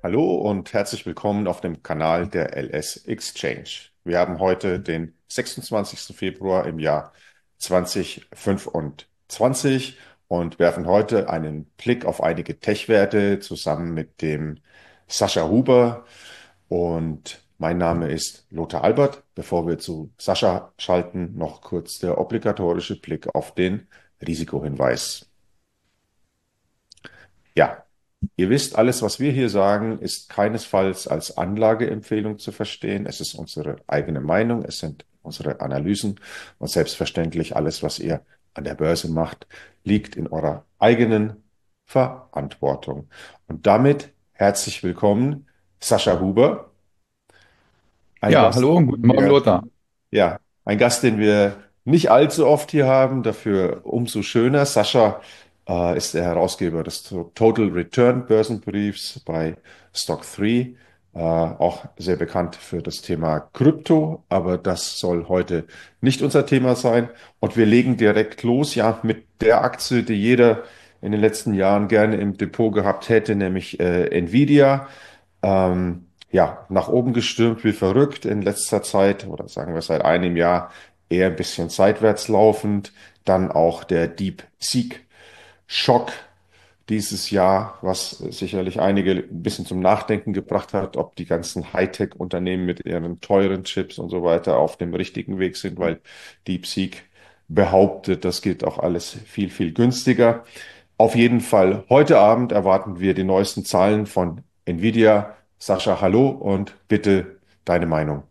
Hallo und herzlich willkommen auf dem Kanal der LS Exchange. Wir haben heute den 26. Februar im Jahr 2025 und werfen heute einen Blick auf einige Tech-Werte zusammen mit dem Sascha Huber. Und mein Name ist Lothar Albert. Bevor wir zu Sascha schalten, noch kurz der obligatorische Blick auf den Risikohinweis. Ja. Ihr wisst, alles, was wir hier sagen, ist keinesfalls als Anlageempfehlung zu verstehen. Es ist unsere eigene Meinung, es sind unsere Analysen und selbstverständlich alles, was ihr an der Börse macht, liegt in eurer eigenen Verantwortung. Und damit herzlich willkommen, Sascha Huber, ein Ja, Gast, hallo und guten den Morgen, wir Lothar. ja, ein Gast, den wir nicht allzu oft hier haben, dafür umso schöner. Sascha ist der Herausgeber des Total Return Börsenbriefs bei Stock3, auch sehr bekannt für das Thema Krypto, aber das soll heute nicht unser Thema sein. Und wir legen direkt los, ja, mit der Aktie, die jeder in den letzten Jahren gerne im Depot gehabt hätte, nämlich Nvidia. Ja, nach oben gestürmt wie verrückt in letzter Zeit oder sagen wir seit einem Jahr eher ein bisschen seitwärts laufend. Dann auch der DeepSeek-Schock dieses Jahr, was sicherlich einige ein bisschen zum Nachdenken gebracht hat, ob die ganzen Hightech-Unternehmen mit ihren teuren Chips und so weiter auf dem richtigen Weg sind, weil DeepSeek behauptet, das geht auch alles viel, viel günstiger. Auf jeden Fall, heute Abend erwarten wir die neuesten Zahlen von Nvidia. Sascha, hallo und bitte deine Meinung.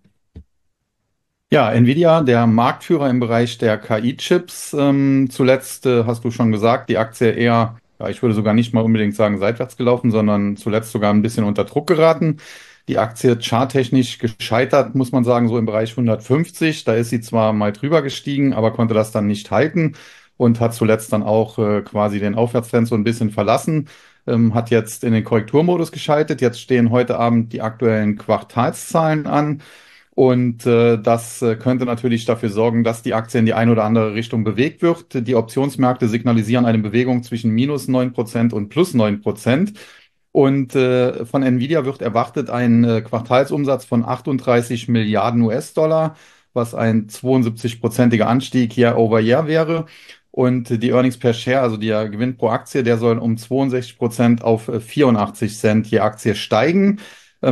Ja, Nvidia, der Marktführer im Bereich der KI-Chips. Zuletzt hast du schon gesagt, die Aktie eher, ja, ich würde sogar nicht mal unbedingt sagen seitwärts gelaufen, sondern zuletzt sogar ein bisschen unter Druck geraten. Die Aktie charttechnisch gescheitert, muss man sagen, so im Bereich 150. Da ist sie zwar mal drüber gestiegen, aber konnte das dann nicht halten und hat zuletzt dann auch quasi den Aufwärtstrend so ein bisschen verlassen. Hat jetzt in den Korrekturmodus geschaltet. Jetzt stehen heute Abend die aktuellen Quartalszahlen an. Und das könnte natürlich dafür sorgen, dass die Aktie in die eine oder andere Richtung bewegt wird. Die Optionsmärkte signalisieren eine Bewegung zwischen minus 9% und plus 9%. Und von Nvidia wird erwartet ein Quartalsumsatz von 38 Milliarden US-Dollar, was ein 72-prozentiger Anstieg Year over Year wäre. Und die Earnings per Share, also der Gewinn pro Aktie, der soll um 62% auf 84 Cent je Aktie steigen.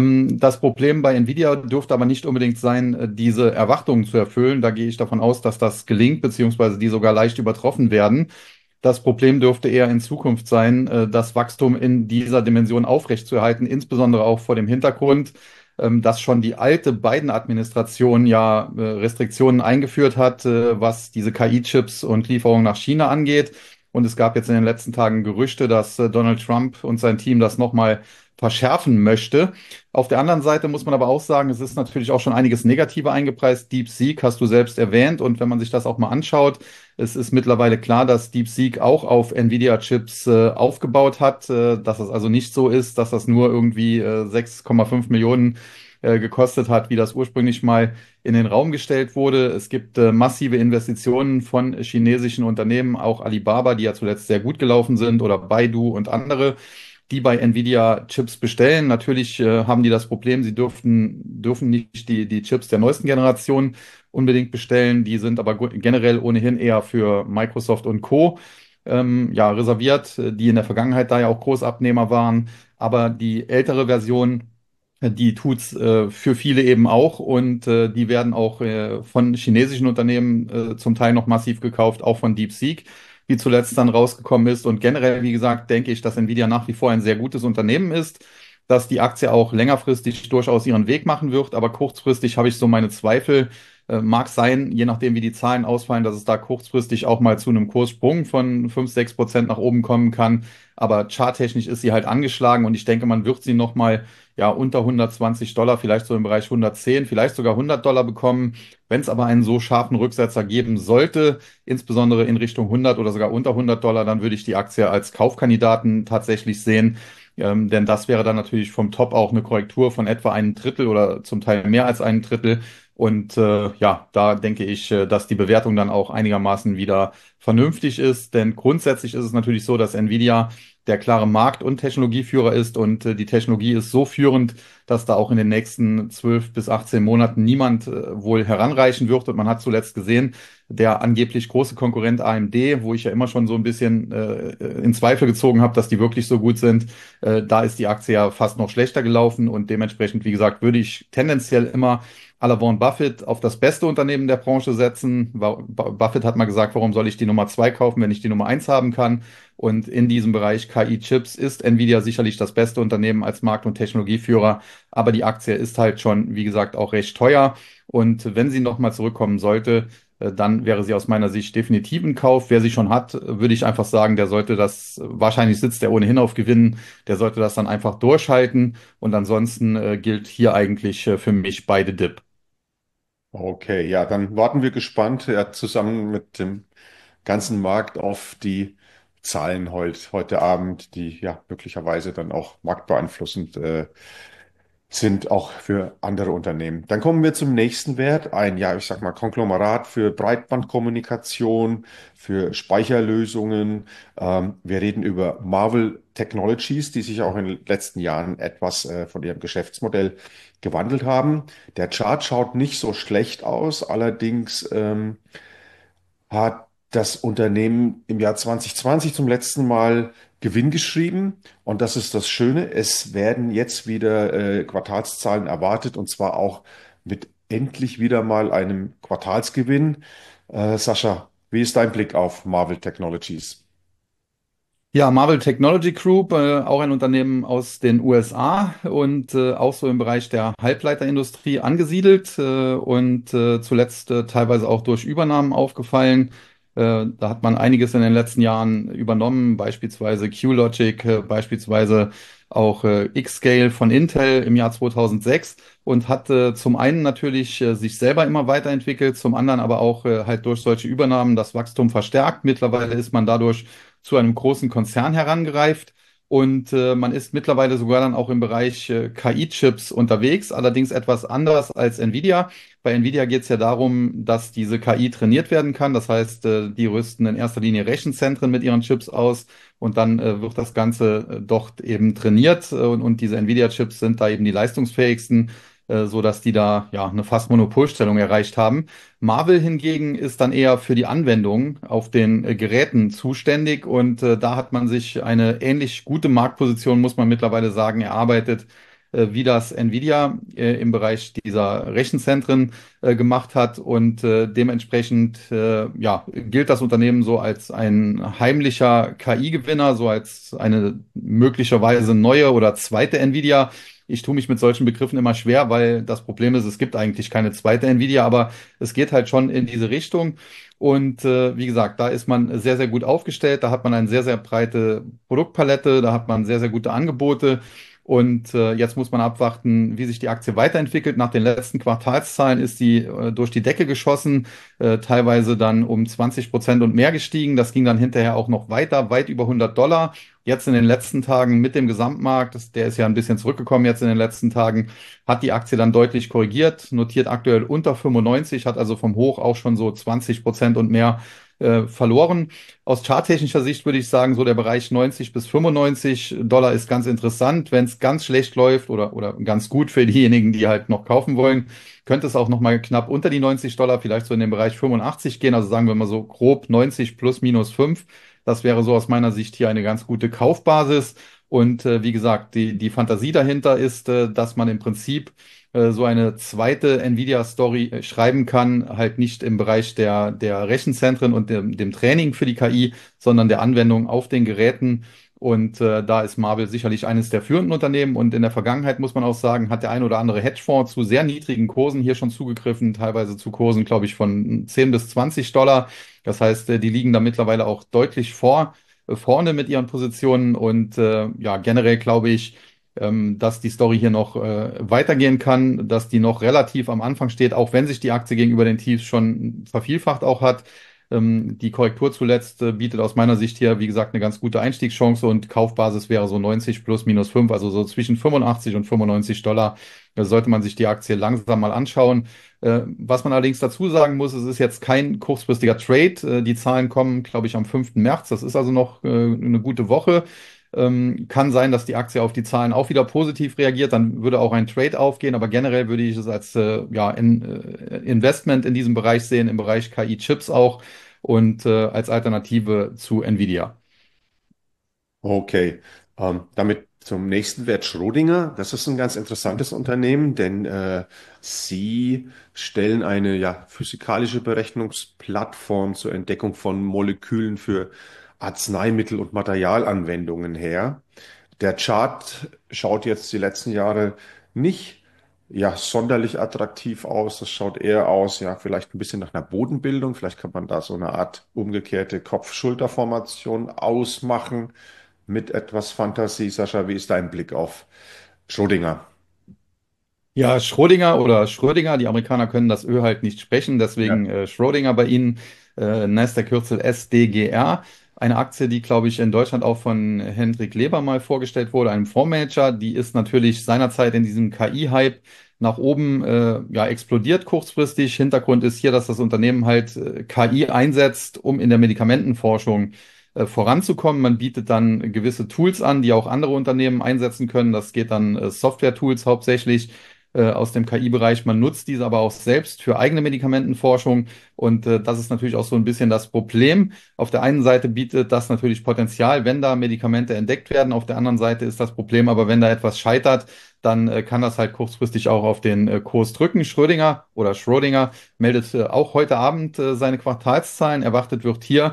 Das Problem bei Nvidia dürfte aber nicht unbedingt sein, diese Erwartungen zu erfüllen. Da gehe ich davon aus, dass das gelingt, beziehungsweise die sogar leicht übertroffen werden. Das Problem dürfte eher in Zukunft sein, das Wachstum in dieser Dimension aufrechtzuerhalten, insbesondere auch vor dem Hintergrund, dass schon die alte Biden-Administration ja Restriktionen eingeführt hat, was diese KI-Chips und Lieferungen nach China angeht. Und es gab jetzt in den letzten Tagen Gerüchte, dass Donald Trump und sein Team das nochmal verschärfen möchte. Auf der anderen Seite muss man aber auch sagen, es ist natürlich auch schon einiges Negative eingepreist. DeepSeek hast du selbst erwähnt. Und wenn man sich das auch mal anschaut, es ist mittlerweile klar, dass DeepSeek auch auf Nvidia-Chips aufgebaut hat, dass es also nicht so ist, dass das nur irgendwie 6,5 Millionen gekostet hat, wie das ursprünglich mal in den Raum gestellt wurde. Es gibt massive Investitionen von chinesischen Unternehmen, auch Alibaba, die ja zuletzt sehr gut gelaufen sind, oder Baidu und andere, die bei Nvidia Chips bestellen. Natürlich haben die das Problem, sie dürfen nicht die Chips der neuesten Generation unbedingt bestellen. Die sind aber generell ohnehin eher für Microsoft und Co. Ja, reserviert, die in der Vergangenheit da ja auch Großabnehmer waren. Aber die ältere Version, die tut's für viele eben auch und die werden auch von chinesischen Unternehmen zum Teil noch massiv gekauft, auch von DeepSeek, wie zuletzt dann rausgekommen ist. Und generell, wie gesagt, denke ich, dass Nvidia nach wie vor ein sehr gutes Unternehmen ist, dass die Aktie auch längerfristig durchaus ihren Weg machen wird, aber kurzfristig habe ich so meine Zweifel. Mag sein, je nachdem, wie die Zahlen ausfallen, dass es da kurzfristig auch mal zu einem Kurssprung von 5-6% nach oben kommen kann. Aber charttechnisch ist sie halt angeschlagen und ich denke, man wird sie nochmal ja, unter 120 Dollar, vielleicht so im Bereich 110, vielleicht sogar 100 Dollar bekommen. Wenn es aber einen so scharfen Rücksetzer geben sollte, insbesondere in Richtung 100 oder sogar unter 100 Dollar, dann würde ich die Aktie als Kaufkandidaten tatsächlich sehen. Denn das wäre dann natürlich vom Top auch eine Korrektur von etwa einem Drittel oder zum Teil mehr als einem Drittel. Und ja, da denke ich, dass die Bewertung dann auch einigermaßen wieder vernünftig ist. Denn grundsätzlich ist es natürlich so, dass Nvidia der klare Markt- und Technologieführer ist und die Technologie ist so führend, dass da auch in den nächsten 12 bis 18 Monaten niemand wohl heranreichen wird. Und man hat zuletzt gesehen, der angeblich große Konkurrent AMD, wo ich ja immer schon so ein bisschen in Zweifel gezogen habe, dass die wirklich so gut sind, da ist die Aktie ja fast noch schlechter gelaufen und dementsprechend, wie gesagt, würde ich tendenziell immer à la Warren Buffett auf das beste Unternehmen der Branche setzen. Buffett hat mal gesagt, warum soll ich die Nummer 2 kaufen, wenn ich die Nummer 1 haben kann? Und in diesem Bereich KI-Chips ist Nvidia sicherlich das beste Unternehmen als Markt- und Technologieführer. Aber die Aktie ist halt schon, wie gesagt, auch recht teuer. Und wenn sie nochmal zurückkommen sollte, dann wäre sie aus meiner Sicht definitiv ein Kauf. Wer sie schon hat, würde ich einfach sagen, der sollte das, wahrscheinlich sitzt er ohnehin auf Gewinnen, der sollte das dann einfach durchhalten. Und ansonsten gilt hier eigentlich für mich beide Dip. Okay, ja, dann warten wir gespannt, ja, zusammen mit dem ganzen Markt auf die Zahlen heute Abend, die ja möglicherweise dann auch marktbeeinflussend sind, auch für andere Unternehmen. Dann kommen wir zum nächsten Wert, ein, ja, ich sag mal, Konglomerat für Breitbandkommunikation, für Speicherlösungen. Wir reden über Marvell Technologies, die sich auch in den letzten Jahren etwas von ihrem Geschäftsmodell gewandelt haben. Der Chart schaut nicht so schlecht aus, allerdings hat das Unternehmen im Jahr 2020 zum letzten Mal Gewinn geschrieben. Und das ist das Schöne. Es werden jetzt wieder Quartalszahlen erwartet und zwar auch mit endlich wieder mal einem Quartalsgewinn. Sascha, wie ist dein Blick auf Marvell Technologies? Ja, Marvel Technology Group, auch ein Unternehmen aus den USA und auch so im Bereich der Halbleiterindustrie angesiedelt und zuletzt teilweise auch durch Übernahmen aufgefallen. Da hat man einiges in den letzten Jahren übernommen, beispielsweise QLogic, beispielsweise auch X-Scale von Intel im Jahr 2006 und hat zum einen natürlich sich selber immer weiterentwickelt, zum anderen aber auch halt durch solche Übernahmen das Wachstum verstärkt. Mittlerweile ist man dadurch zu einem großen Konzern herangereift. Und man ist mittlerweile sogar dann auch im Bereich KI-Chips unterwegs, allerdings etwas anders als Nvidia. Bei Nvidia geht es ja darum, dass diese KI trainiert werden kann. Das heißt, die rüsten in erster Linie Rechenzentren mit ihren Chips aus und dann wird das Ganze dort eben trainiert. Und diese Nvidia-Chips sind da eben die leistungsfähigsten, so dass die da ja eine fast Monopolstellung erreicht haben. Marvel hingegen ist dann eher für die Anwendung auf den Geräten zuständig und da hat man sich eine ähnlich gute Marktposition, muss man mittlerweile sagen, erarbeitet, wie das Nvidia im Bereich dieser Rechenzentren gemacht hat und dementsprechend ja, gilt das Unternehmen so als ein heimlicher KI-Gewinner, so als eine möglicherweise neue oder zweite Nvidia. Ich tue mich mit solchen Begriffen immer schwer, weil das Problem ist, es gibt eigentlich keine zweite Nvidia, aber es geht halt schon in diese Richtung. Und wie gesagt, da ist man sehr, sehr gut aufgestellt. Da hat man eine sehr, sehr breite Produktpalette, da hat man sehr, sehr gute Angebote. Und jetzt muss man abwarten, wie sich die Aktie weiterentwickelt. Nach den letzten Quartalszahlen ist sie durch die Decke geschossen, teilweise dann um 20% und mehr gestiegen. Das ging dann hinterher auch noch weiter, weit über $100. Jetzt in den letzten Tagen mit dem Gesamtmarkt, der ist ja ein bisschen zurückgekommen jetzt in den letzten Tagen, hat die Aktie dann deutlich korrigiert, notiert aktuell unter 95, hat also vom Hoch auch schon so 20% und mehr verloren. Aus charttechnischer Sicht würde ich sagen, so der Bereich 90 bis $95 ist ganz interessant. Wenn es ganz schlecht läuft oder ganz gut für diejenigen, die halt noch kaufen wollen, könnte es auch noch mal knapp unter die $90, vielleicht so in den Bereich 85 gehen. Also sagen wir mal so grob 90 plus minus 5. Das wäre so aus meiner Sicht hier eine ganz gute Kaufbasis. Und wie gesagt, die Fantasie dahinter ist, dass man im Prinzip so eine zweite Nvidia-Story schreiben kann, halt nicht im Bereich der Rechenzentren und dem Training für die KI, sondern der Anwendung auf den Geräten. Und da ist Marvel sicherlich eines der führenden Unternehmen. Und in der Vergangenheit muss man auch sagen, hat der ein oder andere Hedgefonds zu sehr niedrigen Kursen hier schon zugegriffen, teilweise zu Kursen, glaube ich, von 10 bis $20. Das heißt, die liegen da mittlerweile auch deutlich vorne mit ihren Positionen. Und ja, generell glaube ich, dass die Story hier noch weitergehen kann, dass die noch relativ am Anfang steht, auch wenn sich die Aktie gegenüber den Tiefs schon vervielfacht auch hat. Die Korrektur zuletzt bietet aus meiner Sicht hier, wie gesagt, eine ganz gute Einstiegschance und Kaufbasis wäre so 90 plus minus 5, also so zwischen 85 und $95. Da sollte man sich die Aktie langsam mal anschauen. Was man allerdings dazu sagen muss, es ist jetzt kein kurzfristiger Trade. Die Zahlen kommen, glaube ich, am 5. März. Das ist also noch eine gute Woche. Kann sein, dass die Aktie auf die Zahlen auch wieder positiv reagiert, dann würde auch ein Trade aufgehen, aber generell würde ich es als Investment in diesem Bereich sehen, im Bereich KI-Chips auch und als Alternative zu Nvidia. Okay, damit zum nächsten Wert Schrödinger. Das ist ein ganz interessantes Unternehmen, denn sie stellen eine ja, physikalische Berechnungsplattform zur Entdeckung von Molekülen für Arzneimittel- und Materialanwendungen her. Der Chart schaut jetzt die letzten Jahre nicht ja, sonderlich attraktiv aus. Das schaut eher aus, ja, vielleicht ein bisschen nach einer Bodenbildung. Vielleicht kann man da so eine Art umgekehrte Kopf-Schulter-Formation ausmachen mit etwas Fantasie. Sascha, wie ist dein Blick auf Schrödinger? Ja, Schrödinger oder Schrödinger, die Amerikaner können das Ö halt nicht sprechen, deswegen Ja. Schrödinger bei Ihnen, Nasdaq-Kürzel SDGR. Eine Aktie, die, glaube ich, in Deutschland auch von Hendrik Leber mal vorgestellt wurde, einem Fondsmanager. Die ist natürlich seinerzeit in diesem KI-Hype nach oben ja, explodiert kurzfristig. Hintergrund ist hier, dass das Unternehmen halt KI einsetzt, um in der Medikamentenforschung voranzukommen. Man bietet dann gewisse Tools an, die auch andere Unternehmen einsetzen können. Das geht dann Software-Tools hauptsächlich aus dem KI-Bereich. Man nutzt diese aber auch selbst für eigene Medikamentenforschung. Und das ist natürlich auch so ein bisschen das Problem. Auf der einen Seite bietet das natürlich Potenzial, wenn da Medikamente entdeckt werden. Auf der anderen Seite ist das Problem aber, wenn da etwas scheitert, dann kann das halt kurzfristig auch auf den Kurs drücken. Schrödinger meldet auch heute Abend seine Quartalszahlen. Erwartet wird hier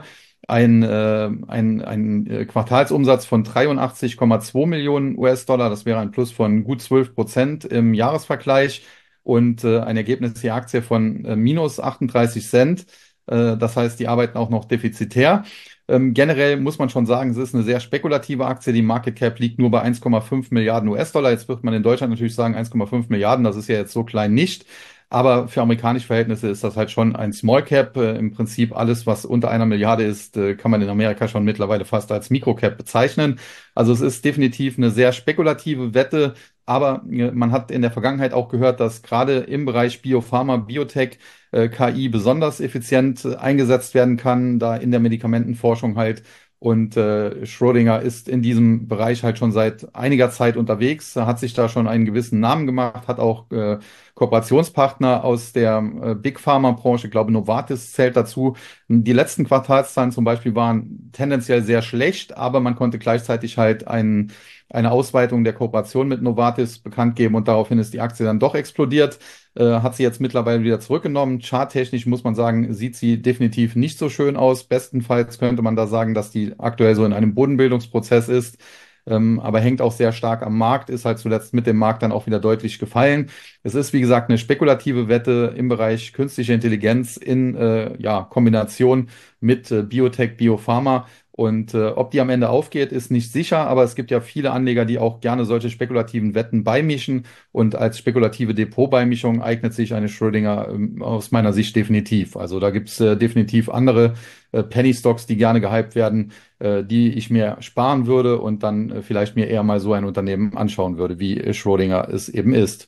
ein Quartalsumsatz von 83,2 Millionen US-Dollar. Das wäre ein Plus von gut 12% im Jahresvergleich und ein Ergebnis der Aktie von minus 38 Cent. Das heißt, die arbeiten auch noch defizitär. Generell muss man schon sagen, es ist eine sehr spekulative Aktie. Die Market Cap liegt nur bei 1,5 Milliarden US-Dollar. Jetzt wird man in Deutschland natürlich sagen, 1,5 Milliarden, das ist ja jetzt so klein nicht. Aber für amerikanische Verhältnisse ist das halt schon ein Small Cap. Im Prinzip alles, was unter 1 Milliarde ist, kann man in Amerika schon mittlerweile fast als Microcap bezeichnen. Also es ist definitiv eine sehr spekulative Wette. Aber man hat in der Vergangenheit auch gehört, dass gerade im Bereich Biopharma, Biotech, KI besonders effizient eingesetzt werden kann, da in der Medikamentenforschung halt. Und Schrödinger ist in diesem Bereich halt schon seit einiger Zeit unterwegs, hat sich da schon einen gewissen Namen gemacht, hat auch Kooperationspartner aus der Big Pharma-Branche, ich glaube Novartis zählt dazu. Die letzten Quartalszahlen zum Beispiel waren tendenziell sehr schlecht, aber man konnte gleichzeitig halt eine Ausweitung der Kooperation mit Novartis bekannt geben und daraufhin ist die Aktie dann doch explodiert. Hat sie jetzt mittlerweile wieder zurückgenommen. Charttechnisch muss man sagen, sieht sie definitiv nicht so schön aus. Bestenfalls könnte man da sagen, dass die aktuell so in einem Bodenbildungsprozess ist. Aber hängt auch sehr stark am Markt, ist halt zuletzt mit dem Markt dann auch wieder deutlich gefallen. Es ist, wie gesagt, eine spekulative Wette im Bereich künstliche Intelligenz in ja, Kombination mit Biotech, Biopharma. Und ob die am Ende aufgeht, ist nicht sicher, aber es gibt ja viele Anleger, die auch gerne solche spekulativen Wetten beimischen. Und als spekulative Depotbeimischung eignet sich eine Schrödinger aus meiner Sicht definitiv. Also da gibt es definitiv andere Penny Stocks, die gerne gehypt werden, die ich mir sparen würde und dann vielleicht mir eher mal so ein Unternehmen anschauen würde, wie Schrödinger es eben ist.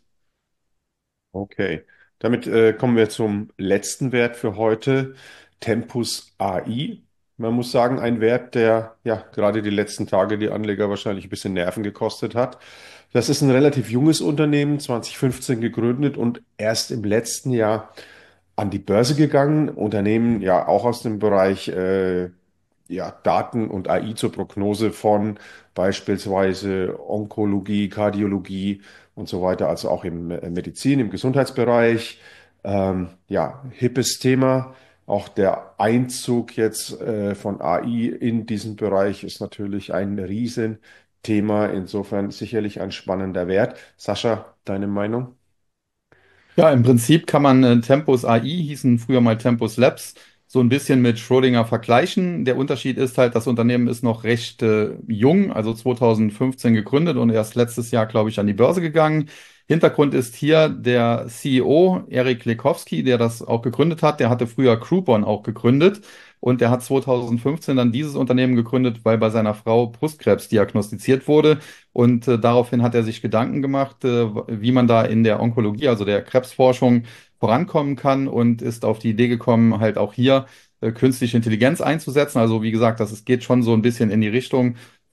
Okay, damit kommen wir zum letzten Wert für heute, Tempus AI. Man muss sagen, ein Wert, der ja gerade die letzten Tage die Anleger wahrscheinlich ein bisschen Nerven gekostet hat. Das ist ein relativ junges Unternehmen, 2015 gegründet und erst im letzten Jahr an die Börse gegangen. Unternehmen ja auch aus dem Bereich ja, Daten und AI zur Prognose von beispielsweise Onkologie, Kardiologie und so weiter, also auch im Medizin, im Gesundheitsbereich. Ja, hippes Thema. Auch der Einzug jetzt von AI in diesen Bereich ist natürlich ein Riesenthema. Insofern sicherlich ein spannender Wert. Sascha, deine Meinung? Ja, im Prinzip kann man Tempus AI, hießen früher mal Tempus Labs, so ein bisschen mit Schrödinger vergleichen. Der Unterschied ist halt, das Unternehmen ist noch recht jung, also 2015 gegründet und erst letztes Jahr, glaube ich, an die Börse gegangen. Hintergrund ist hier der CEO, Erik Lekowski, der das auch gegründet hat. Der hatte früher Groupon auch gegründet und der hat 2015 dann dieses Unternehmen gegründet, weil bei seiner Frau Brustkrebs diagnostiziert wurde. Und daraufhin hat er sich Gedanken gemacht, wie man da in der Onkologie, also der Krebsforschung, vorankommen kann und ist auf die Idee gekommen, halt auch hier künstliche Intelligenz einzusetzen. Also wie gesagt, geht schon so ein bisschen in die Richtung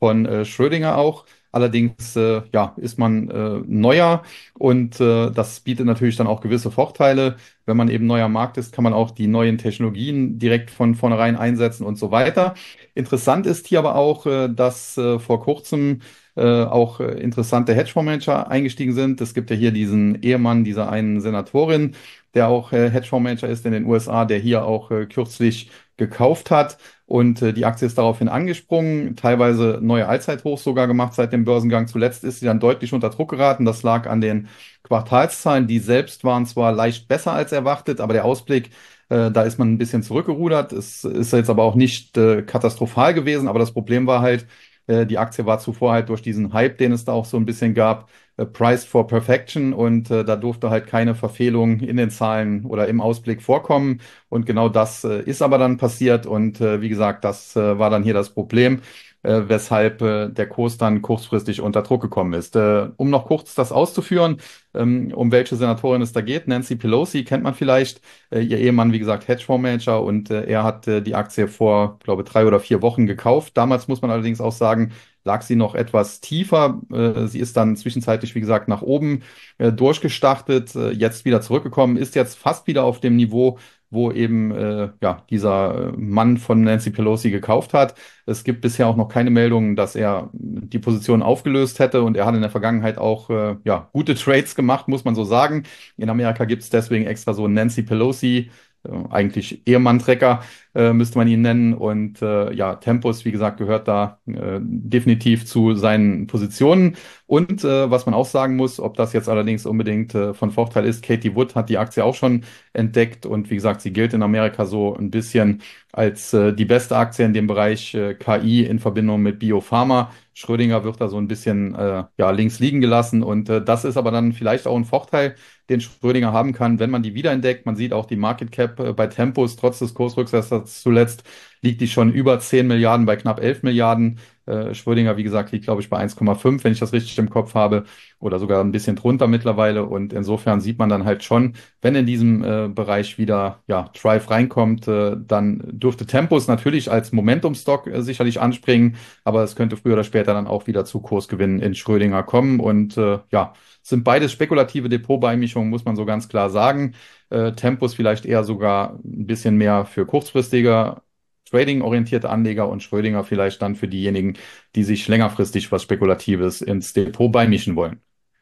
von Schrödinger auch. Allerdings ja, ist man neuer und das bietet natürlich dann auch gewisse Vorteile. Wenn man eben neuer Markt ist, kann man auch die neuen Technologien direkt von vornherein einsetzen und so weiter. Interessant ist hier aber auch, dass vor kurzem auch interessante Hedgefondsmanager eingestiegen sind. Es gibt ja hier diesen Ehemann dieser einen Senatorin, der auch Hedgefondsmanager ist in den USA, der hier auch kürzlich gekauft hat. Und die Aktie ist daraufhin angesprungen, teilweise neue Allzeithochs sogar gemacht seit dem Börsengang. Zuletzt ist sie dann deutlich unter Druck geraten. Das lag an den Quartalszahlen. Die selbst waren zwar leicht besser als erwartet, aber der Ausblick, da ist man ein bisschen zurückgerudert. Es ist jetzt aber auch nicht katastrophal gewesen. Aber das Problem war halt, die Aktie war zuvor halt durch diesen Hype, den es da auch so ein bisschen gab, priced for perfection und da durfte halt keine Verfehlung in den Zahlen oder im Ausblick vorkommen. Und genau das ist aber dann passiert und wie gesagt, das war dann hier das Problem, weshalb der Kurs dann kurzfristig unter Druck gekommen ist. Um noch kurz das auszuführen, um welche Senatorin es da geht, Nancy Pelosi kennt man vielleicht, ihr Ehemann, wie gesagt, Hedgefondsmanager und er hat die Aktie vor, glaube 3 oder 4 Wochen gekauft. Damals muss man allerdings auch sagen, lag sie noch etwas tiefer. Sie ist dann zwischenzeitlich, wie gesagt, nach oben durchgestartet, jetzt wieder zurückgekommen, ist jetzt fast wieder auf dem Niveau, wo eben ja, dieser Mann von Nancy Pelosi gekauft hat. Es gibt bisher auch noch keine Meldungen, dass er die Position aufgelöst hätte und er hat in der Vergangenheit auch ja, gute Trades gemacht, muss man so sagen. In Amerika gibt es deswegen extra so einen Nancy Pelosi, eigentlich Ehemann-Trecker, müsste man ihn nennen. Und ja, Tempus, wie gesagt, gehört da definitiv zu seinen Positionen. Und was man auch sagen muss, ob das jetzt allerdings unbedingt von Vorteil ist, Katie Wood hat die Aktie auch schon entdeckt und wie gesagt, sie gilt in Amerika so ein bisschen als die beste Aktie in dem Bereich KI in Verbindung mit Biopharma. Schrödinger wird da so ein bisschen ja, links liegen gelassen und das ist aber dann vielleicht auch ein Vorteil, den Schrödinger haben kann, wenn man die wiederentdeckt. Man sieht auch die Market Cap bei Tempus, trotz des Kursrücksetzers zuletzt, liegt die schon über 10 Milliarden bei knapp 11 Milliarden. Schrödinger, wie gesagt, liegt, glaube ich, bei 1,5, wenn ich das richtig im Kopf habe, oder sogar ein bisschen drunter mittlerweile. Und insofern sieht man dann halt schon, wenn in diesem Bereich wieder ja, Drive reinkommt, dann dürfte Tempus natürlich als Momentum-Stock sicherlich anspringen, aber es könnte früher oder später dann auch wieder zu Kursgewinnen in Schrödinger kommen. Und ja, sind beides spekulative Depotbeimischungen, muss man so ganz klar sagen. Tempus vielleicht eher sogar ein bisschen mehr für kurzfristige Trading-orientierte Anleger und Schrödinger vielleicht dann für diejenigen, die sich längerfristig was Spekulatives ins Depot beimischen wollen.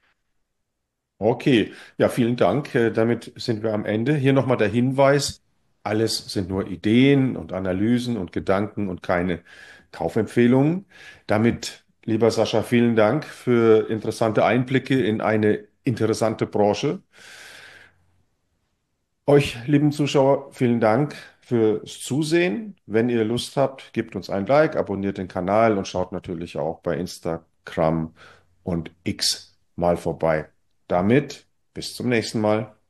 Okay, ja, vielen Dank. Damit sind wir am Ende. Hier nochmal der Hinweis, alles sind nur Ideen und Analysen und Gedanken und keine Kaufempfehlungen. Damit, lieber Sascha, vielen Dank für interessante Einblicke in eine interessante Branche. Euch, lieben Zuschauer, vielen Dank fürs Zusehen. Wenn ihr Lust habt, gebt uns ein Like, abonniert den Kanal und schaut natürlich auch bei Instagram und X mal vorbei. Damit bis zum nächsten Mal.